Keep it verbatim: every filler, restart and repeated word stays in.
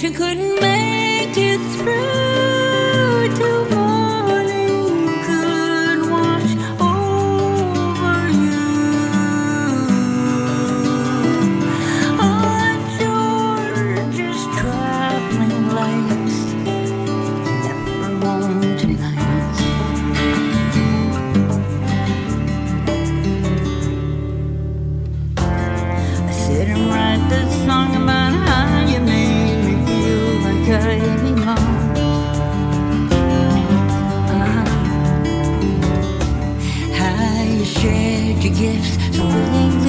she couldn't make it through till morning could wash over you. On George's traveling lights, never home tonight. I sit and write this song about how you made me feel like I belong. Uh-huh. How you shared your gifts so willing